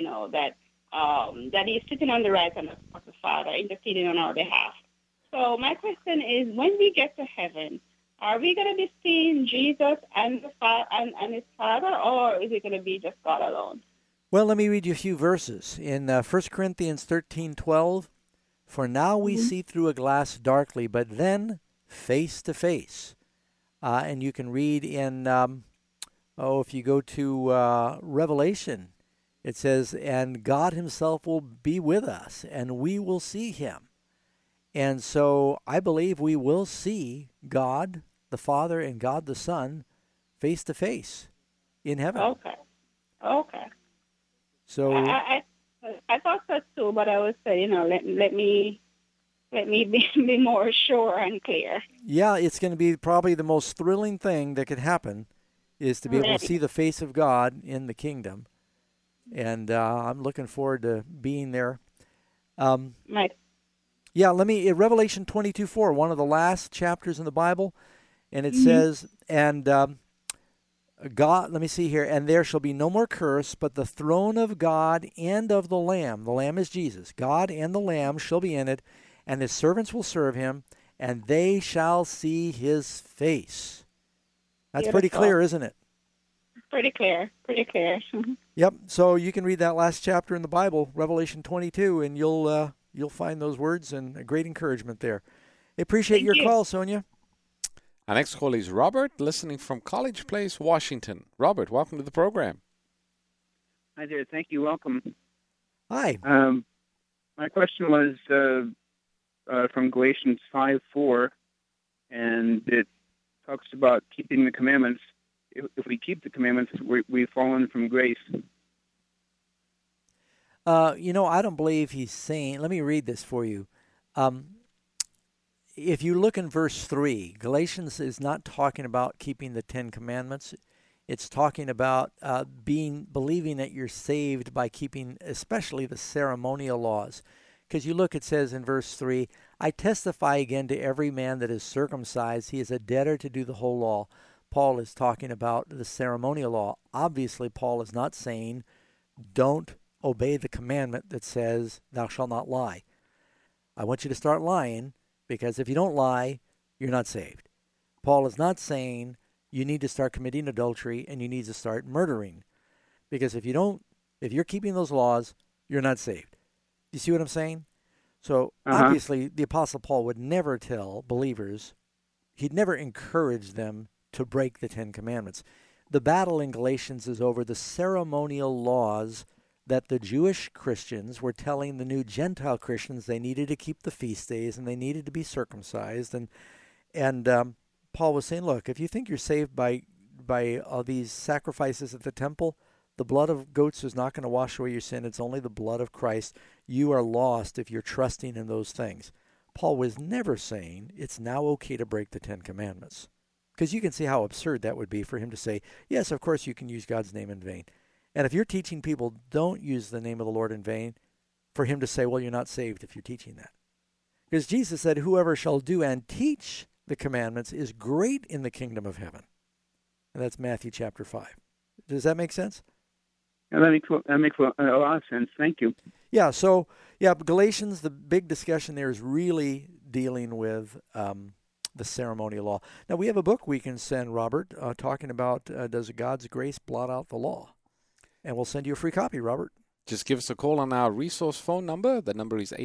that he's sitting on the right hand of the Father, interceding on our behalf. So my question is, when we get to heaven, are we going to be seeing Jesus and the and his Father, or is it going to be just God alone? Well, let me read you a few verses. In 1 Corinthians 13:12, for now we see through a glass darkly, but then face to face. And you can read in, if you go to Revelation, it says, and God himself will be with us, and we will see him. And so I believe we will see God the Father and God the Son face to face in heaven. Okay. So I thought so too, but I would say, let me be more sure and clear. Yeah, it's going to be probably the most thrilling thing that could happen is to be able to see the face of God in the kingdom. And I'm looking forward to being there. Right. Yeah, Revelation 22:4, one of the last chapters in the Bible, and it says, and God, let me see here, and there shall be no more curse, but the throne of God and of the Lamb is Jesus, God and the Lamb shall be in it, and his servants will serve him, and they shall see his face. That's Beautiful. Pretty clear, isn't it? Pretty clear. Mm-hmm. Yep, so you can read that last chapter in the Bible, Revelation 22, and you'll find those words and a great encouragement there. I appreciate your call, Sonia. Our next call is Robert, listening from College Place, Washington. Robert, welcome to the program. Hi there. Thank you. Welcome. Hi. My question was from Galatians 5:4, and it talks about keeping the commandments. If we keep the commandments, we've fallen from grace. I don't believe he's saying, let me read this for you. If you look in verse 3, Galatians is not talking about keeping the Ten Commandments. It's talking about believing that you're saved by keeping especially the ceremonial laws. Because you look, it says in verse 3, I testify again to every man that is circumcised, he is a debtor to do the whole law. Paul is talking about the ceremonial law. Obviously, Paul is not saying don't obey the commandment that says thou shalt not lie. I want you to start lying, because if you don't lie, you're not saved. Paul is not saying you need to start committing adultery and you need to start murdering. Because if you're keeping those laws, you're not saved. Do you see what I'm saying? So obviously the Apostle Paul would never tell believers, he'd never encourage them to break the Ten Commandments. The battle in Galatians is over the ceremonial laws that the Jewish Christians were telling the new Gentile Christians they needed to keep the feast days and they needed to be circumcised. And Paul was saying, look, if you think you're saved by these sacrifices at the temple, the blood of goats is not going to wash away your sin. It's only the blood of Christ. You are lost if you're trusting in those things. Paul was never saying it's now okay to break the Ten Commandments. Because you can see how absurd that would be for him to say, yes, of course you can use God's name in vain. And if you're teaching people don't use the name of the Lord in vain, for him to say, well, you're not saved if you're teaching that. Because Jesus said, whoever shall do and teach the commandments is great in the kingdom of heaven. And that's Matthew chapter 5. Does that make sense? Yeah, that makes a lot of sense. Thank you. Yeah, Galatians, the big discussion there is really dealing with the ceremonial law. Now, we have a book we can send, Robert, talking about does God's grace blot out the law? And we'll send you a free copy, Robert. Just give us a call on our resource phone number. The number is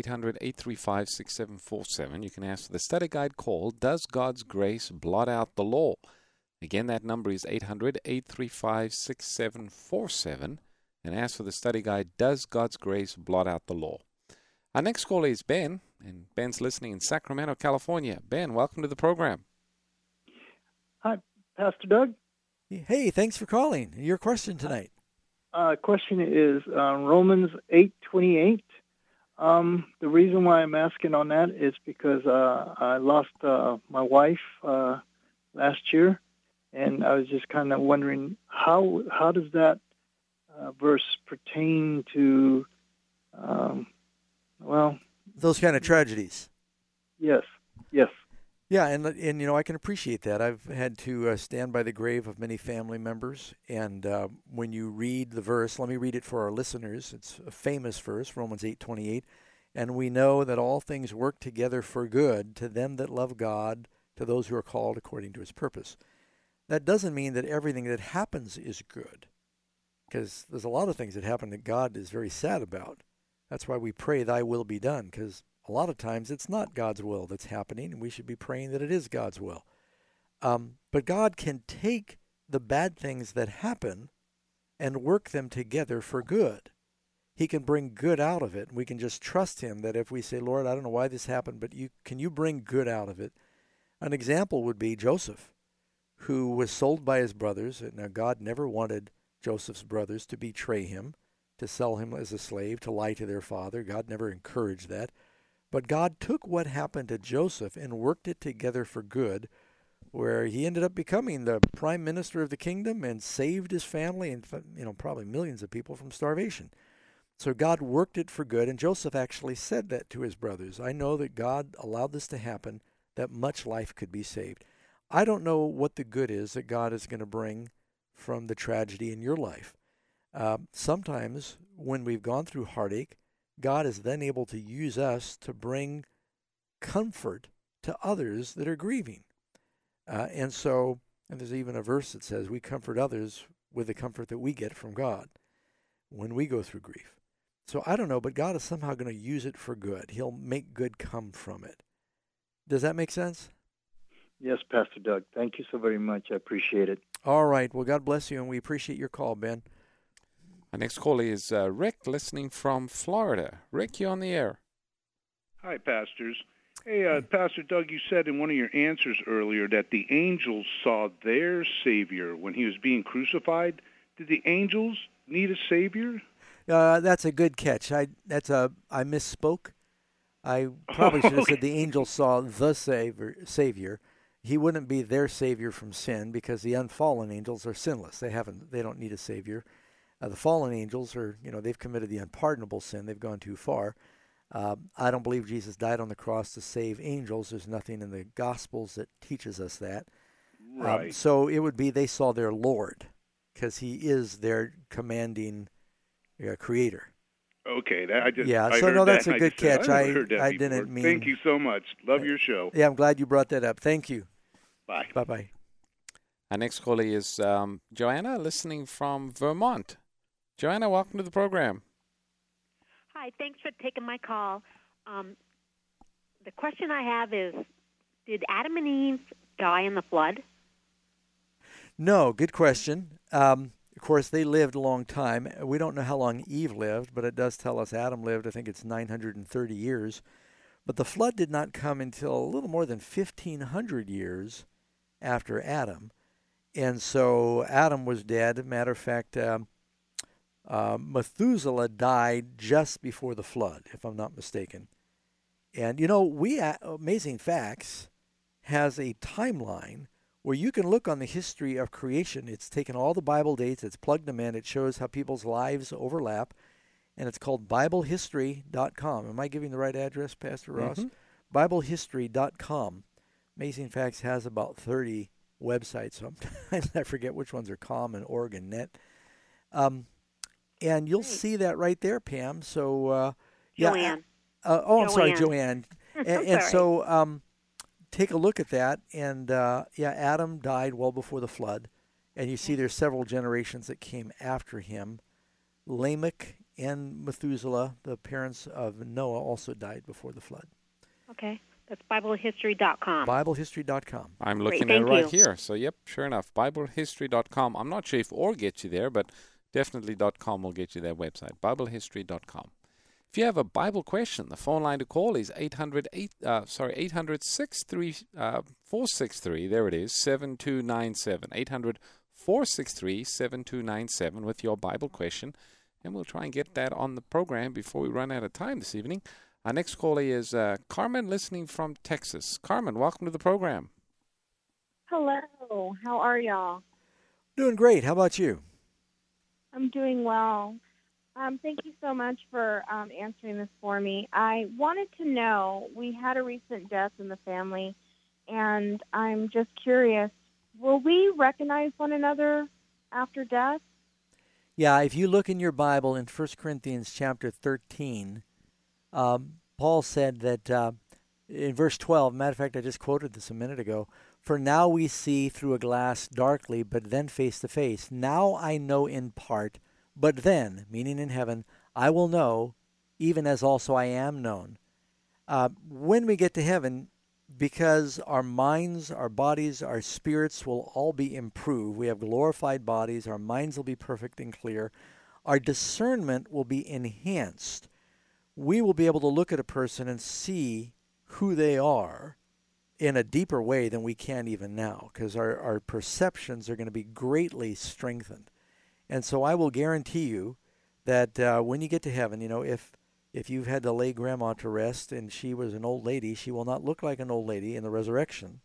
800-835-6747. You can ask for the study guide called, Does God's Grace Blot Out the Law? Again, that number is 800-835-6747. And ask for the study guide, Does God's Grace Blot Out the Law? Our next caller is Ben, and Ben's listening in Sacramento, California. Ben, welcome to the program. Hi, Pastor Doug. Hey, thanks for calling. Your question tonight. Question is Romans 8:28. The reason why I'm asking on that is because I lost my wife last year, and I was just kind of wondering how does that verse pertain to those kind of tragedies. Yes. Yeah, and I can appreciate that. I've had to stand by the grave of many family members, and when you read the verse, let me read it for our listeners. It's a famous verse, Romans 8:28, and we know that all things work together for good to them that love God, to those who are called according to his purpose. That doesn't mean that everything that happens is good, because there's a lot of things that happen that God is very sad about. That's why we pray, thy will be done, because a lot of times it's not God's will that's happening, and we should be praying that it is God's will. But God can take the bad things that happen and work them together for good. He can bring good out of it, and we can just trust him that if we say, Lord, I don't know why this happened, but can you bring good out of it? An example would be Joseph, who was sold by his brothers. Now, God never wanted Joseph's brothers to betray him, to sell him as a slave, to lie to their father. God never encouraged that. But God took what happened to Joseph and worked it together for good, where he ended up becoming the prime minister of the kingdom and saved his family and probably millions of people from starvation. So God worked it for good, and Joseph actually said that to his brothers. I know that God allowed this to happen, that much life could be saved. I don't know what the good is that God is going to bring from the tragedy in your life. Sometimes when we've gone through heartache, God is then able to use us to bring comfort to others that are grieving. And there's even a verse that says we comfort others with the comfort that we get from God when we go through grief. So I don't know, but God is somehow going to use it for good. He'll make good come from it. Does that make sense? Yes, Pastor Doug. Thank you so very much. I appreciate it. All right. Well, God bless you, and we appreciate your call, Ben. Our next caller is Rick, listening from Florida. Rick, you on the air. Hi, pastors. Hey, Pastor Doug, you said in one of your answers earlier that the angels saw their Savior when he was being crucified. Did the angels need a Savior? That's a good catch. I misspoke. I probably should have said the angels saw the Savior. He wouldn't be their Savior from sin because the unfallen angels are sinless. They don't need a Savior. The fallen angels are, they've committed the unpardonable sin. They've gone too far. I don't believe Jesus died on the cross to save angels. There's nothing in the Gospels that teaches us that. Right. So it would be they saw their Lord because he is their commanding creator. Okay, that's a good catch. I didn't mean. Thank you so much. Love your show. Yeah, I'm glad you brought that up. Thank you. Bye. Bye. Our next caller is Joanna, listening from Vermont. Joanna, welcome to the program. Hi, thanks for taking my call. The question I have is, did Adam and Eve die in the flood? No, good question. Of course, they lived a long time. We don't know how long Eve lived, but it does tell us Adam lived, I think it's 930 years. But the flood did not come until a little more than 1,500 years after Adam. And so Adam was dead. Matter of fact, Methuselah died just before the flood, if I'm not mistaken. And, Amazing Facts has a timeline where you can look on the history of creation. It's taken all the Bible dates, it's plugged them in, it shows how people's lives overlap, and it's called BibleHistory.com. Am I giving the right address, Pastor Ross? Mm-hmm. BibleHistory.com. Amazing Facts has about 30 websites. Sometimes I forget which ones are com and org and net. And you'll see that right there, Pam. So, Joanne. I'm sorry, Joanne. And so take a look at that. And, Adam died well before the flood. And you see there's several generations that came after him. Lamech and Methuselah, the parents of Noah, also died before the flood. Okay. That's BibleHistory.com. BibleHistory.com. I'm looking at it right here. So, yep, sure enough, BibleHistory.com. I'm not sure if org gets you there, but definitely .com will get you their website, BibleHistory.com. If you have a Bible question, the phone line to call is 800-463, there it is, 7297. 800-463-7297 with your Bible question, and we'll try and get that on the program before we run out of time this evening. Our next caller is Carmen, listening from Texas. Carmen, welcome to the program. Hello. How are y'all? Doing great. How about you? I'm doing well. Thank you so much for answering this for me. I wanted to know, we had a recent death in the family, and I'm just curious, will we recognize one another after death? Yeah, if you look in your Bible in 1 Corinthians chapter 13, Paul said that in verse 12, matter of fact, I just quoted this a minute ago, "For now we see through a glass darkly, but then face to face. Now I know in part, but then," meaning in heaven, "I will know, even as also I am known." When we get to heaven, because our minds, our bodies, our spirits will all be improved, we have glorified bodies, our minds will be perfect and clear, our discernment will be enhanced. We will be able to look at a person and see who they are in a deeper way than we can even now, because our perceptions are going to be greatly strengthened. And so I will guarantee you that when you get to heaven, if you've had to lay Grandma to rest and she was an old lady, she will not look like an old lady in the resurrection.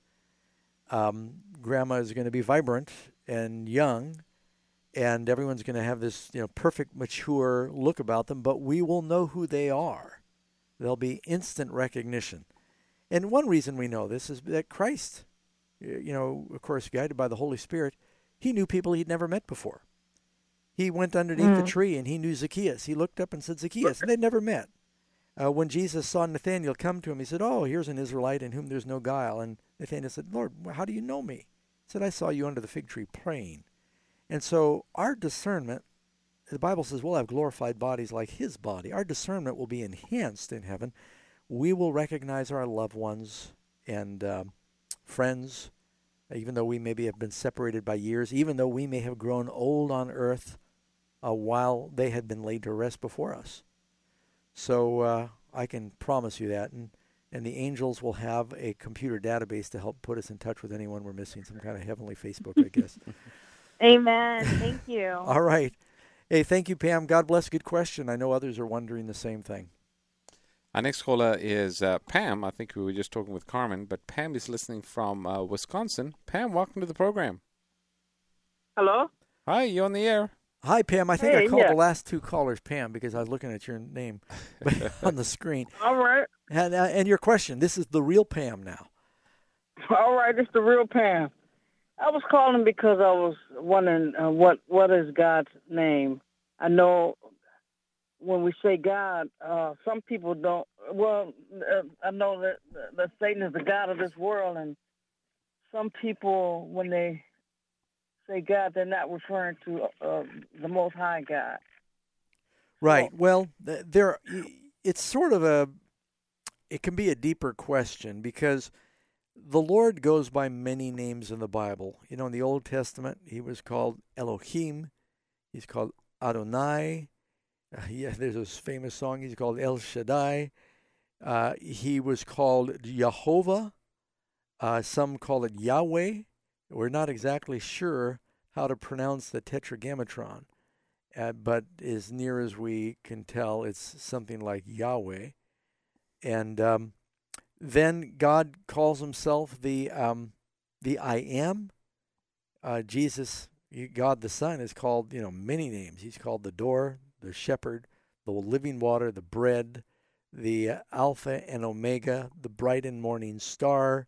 Grandma is going to be vibrant and young, and everyone's going to have this perfect, mature look about them, but we will know who they are. There'll be instant recognition. And one reason we know this is that Christ, of course, guided by the Holy Spirit, he knew people he'd never met before. He went underneath the tree and he knew Zacchaeus. He looked up and said, "Zacchaeus," and they'd never met. When Jesus saw Nathanael come to him, he said, "Oh, here's an Israelite in whom there's no guile." And Nathanael said, "Lord, how do you know me?" He said, "I saw you under the fig tree praying." And so our discernment, the Bible says we'll have glorified bodies like his body. Our discernment will be enhanced in heaven. We will recognize our loved ones and friends, even though we maybe have been separated by years, even though we may have grown old on earth while they had been laid to rest before us. So I can promise you that. And the angels will have a computer database to help put us in touch with anyone we're missing, some kind of heavenly Facebook, I guess. Amen. Thank you. All right. Hey, thank you, Pam. God bless. Good question. I know others are wondering the same thing. Our next caller is Pam. I think we were just talking with Carmen, but Pam is listening from Wisconsin. Pam, welcome to the program. Hello? Hi, you on the air? Hi, Pam. I think Hey, I called yeah. the last two callers Pam because I was looking at your name on the screen. All right. And your question, this is the real Pam now. All right, it's the real Pam. I was calling because I was wondering what is God's name. I know when we say God, some people don't. Well, I know that Satan is the god of this world, and some people, when they say God, they're not referring to the Most High God. Right. Well, it's sort of it can be a deeper question because the Lord goes by many names in the Bible. You know, in the Old Testament, he was called Elohim. He's called Adonai. There's this famous song. He's called El Shaddai. He was called Jehovah. Some call it Yahweh. We're not exactly sure how to pronounce the Tetragrammaton, but as near as we can tell, it's something like Yahweh. And then God calls himself the I Am. Jesus, God the Son, is called many names. He's called the Door, the Shepherd, the Living Water, the Bread, the Alpha and Omega, the Bright and Morning Star.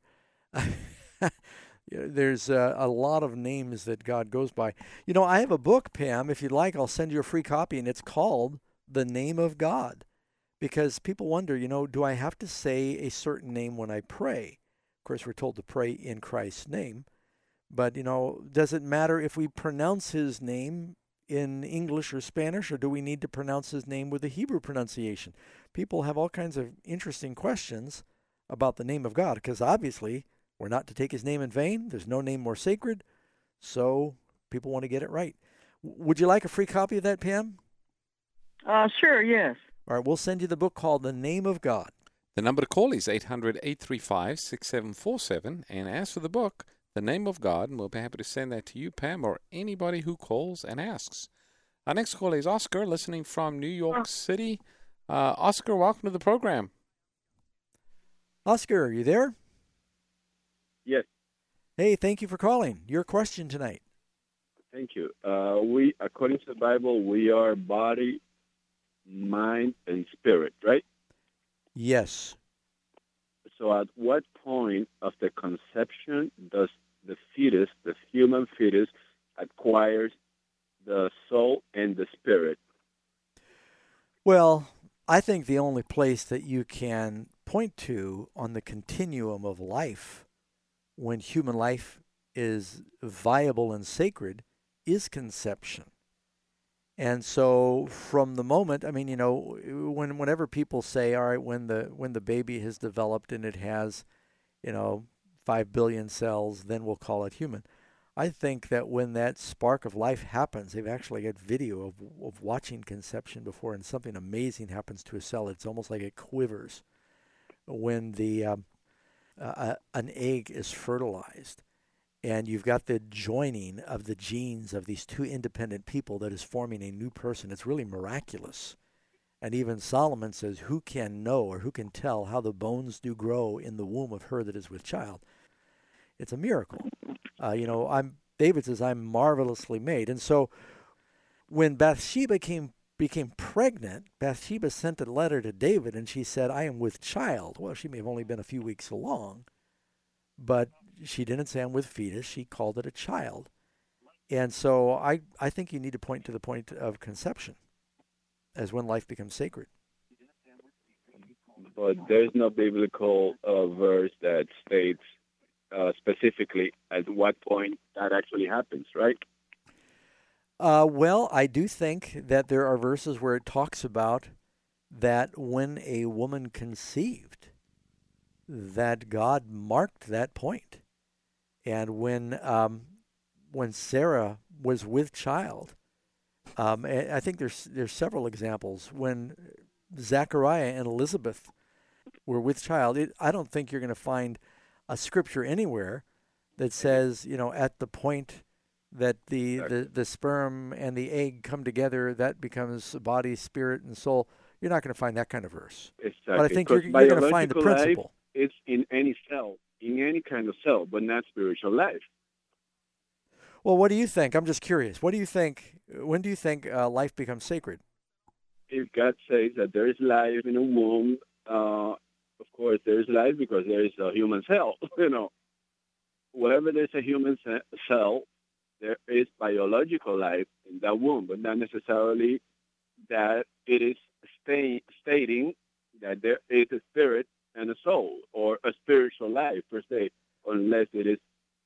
There's a lot of names that God goes by. I have a book, Pam. If you'd like, I'll send you a free copy, and it's called The Name of God. Because people wonder, do I have to say a certain name when I pray? Of course, we're told to pray in Christ's name. But, does it matter if we pronounce his name in English or Spanish, or do we need to pronounce his name with a Hebrew pronunciation? People have all kinds of interesting questions about the name of God, because obviously we're not to take his name in vain. There's no name more sacred, so people want to get it right. Would you like a free copy of that, Pam? Sure, yes. All right, we'll send you the book called The Name of God. The number to call is 800-835-6747, and ask for the book, The Name of God, and we'll be happy to send that to you, Pam, or anybody who calls and asks. Our next caller is Oscar, listening from New York City. Oscar, welcome to the program. Oscar, are you there? Yes. Hey, thank you for calling. Your question tonight. Thank you. We, according to the Bible, we are body, mind, and spirit, right? Yes. So at what point of the conception does the fetus, the human fetus, acquires the soul and the spirit? Well, I think the only place that you can point to on the continuum of life when human life is viable and sacred is conception. And so from the moment, whenever people say, all right, when the baby has developed and it has, 5 billion cells, then we'll call it human. I think that when that spark of life happens, they've actually got video of watching conception before, and something amazing happens to a cell. It's almost like it quivers when an egg is fertilized. And you've got the joining of the genes of these two independent people that is forming a new person. It's really miraculous. And even Solomon says, who can know or who can tell how the bones do grow in the womb of her that is with child? It's a miracle. David says, I'm marvelously made. And so when Bathsheba became pregnant, Bathsheba sent a letter to David, and she said, I am with child. Well, she may have only been a few weeks along, but she didn't say I'm with fetus. She called it a child. And so I think you need to point to the point of conception as when life becomes sacred. But there's no biblical verse that states specifically at what point that actually happens, right? Well, I do think that there are verses where it talks about that when a woman conceived, that God marked that point. And when Sarah was with child, I think there's several examples. When Zechariah and Elizabeth were with child, I don't think you're going to find a scripture anywhere that says, at the point that the sperm and the egg come together, that becomes body, spirit, and soul. You're not going to find that kind of verse. Exactly. But I think you're going to find the principle. Life, it's in any cell, in any kind of cell, but not spiritual life. Well, what do you think? I'm just curious. What do you think? When do you think life becomes sacred? If God says that there is life in a womb, of course there is life because there is a human cell. Wherever there's a human cell, there is biological life in that womb, but not necessarily that it is stating that there is a spirit and a soul or a spiritual life per se, unless it is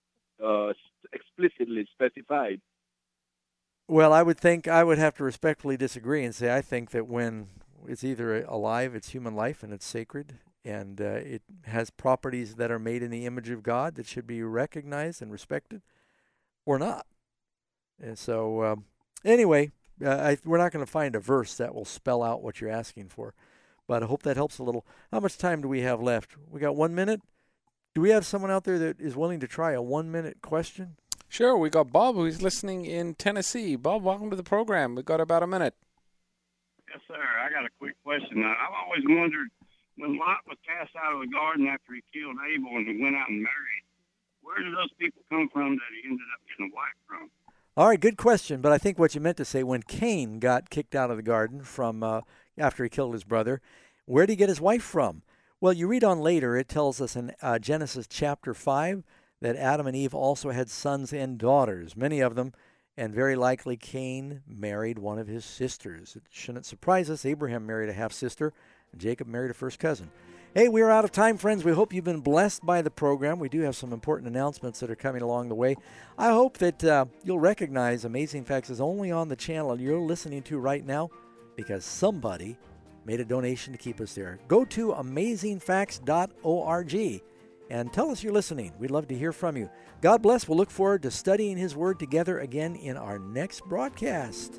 explicitly specified. Well, I would have to respectfully disagree and say I think that when it's either alive, it's human life, and it's sacred, and it has properties that are made in the image of God that should be recognized and respected, or not. And so, anyway, we're not going to find a verse that will spell out what you're asking for, but I hope that helps a little. How much time do we have left? We got 1 minute? Do we have someone out there that is willing to try a 1-minute question? Sure, we got Bob, who's listening in Tennessee. Bob, welcome to the program. We've got about a minute. Yes, sir. I got a quick question. I've always wondered, when Lot was cast out of the garden after he killed Abel and he went out and married, where did those people come from that he ended up getting a wife from? All right, good question. But I think what you meant to say, when Cain got kicked out of the garden from after he killed his brother, where did he get his wife from? Well, you read on later, it tells us in Genesis chapter 5 that Adam and Eve also had sons and daughters, many of them, and very likely Cain married one of his sisters. It shouldn't surprise us. Abraham married a half-sister, and Jacob married a first cousin. Hey, we're out of time, friends. We hope you've been blessed by the program. We do have some important announcements that are coming along the way. I hope that you'll recognize Amazing Facts is only on the channel you're listening to right now because somebody made a donation to keep us there. Go to amazingfacts.org and tell us you're listening. We'd love to hear from you. God bless. We'll look forward to studying His Word together again in our next broadcast.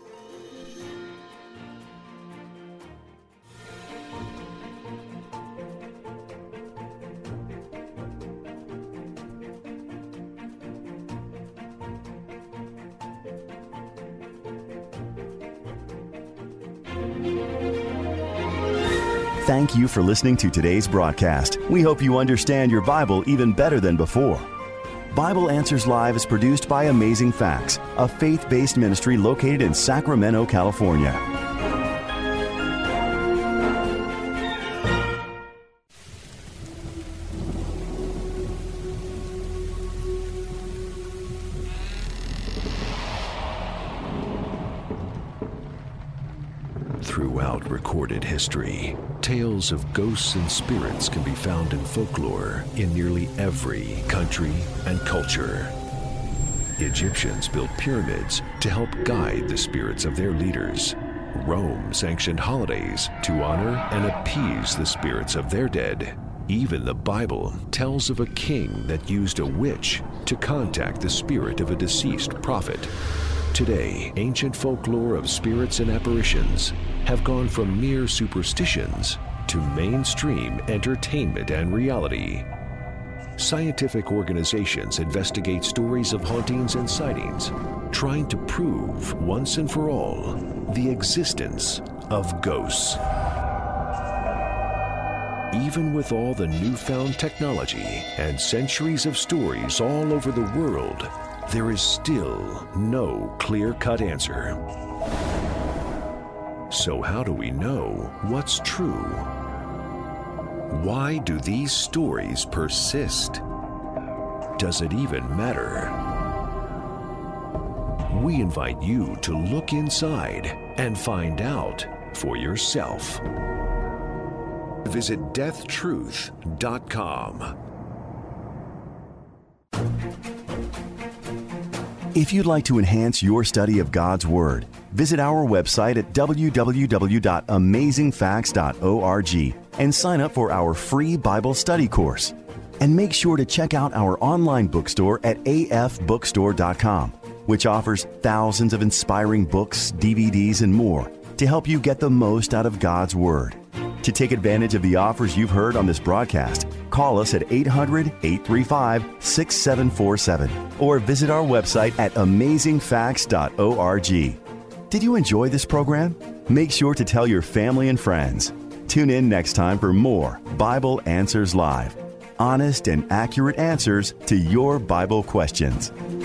Thank you for listening to today's broadcast. We hope you understand your Bible even better than before. Bible Answers Live is produced by Amazing Facts, a faith-based ministry located in Sacramento, California. Throughout recorded history, tales of ghosts and spirits can be found in folklore in nearly every country and culture. Egyptians built pyramids to help guide the spirits of their leaders. Rome sanctioned holidays to honor and appease the spirits of their dead. Even the Bible tells of a king that used a witch to contact the spirit of a deceased prophet. Today, ancient folklore of spirits and apparitions have gone from mere superstitions to mainstream entertainment and reality. Scientific organizations investigate stories of hauntings and sightings, trying to prove once and for all the existence of ghosts. Even with all the newfound technology and centuries of stories all over the world, there is still no clear-cut answer. So how do we know what's true? Why do these stories persist? Does it even matter? We invite you to look inside and find out for yourself. Visit deathtruth.com. If you'd like to enhance your study of God's Word, visit our website at www.amazingfacts.org and sign up for our free Bible study course. And make sure to check out our online bookstore at afbookstore.com, which offers thousands of inspiring books, DVDs, and more to help you get the most out of God's Word. To take advantage of the offers you've heard on this broadcast, Call us at 800-835-6747 or visit our website at amazingfacts.org. Did you enjoy this program? Make sure to tell your family and friends. Tune in next time for more Bible Answers Live. Honest and accurate answers to your Bible questions.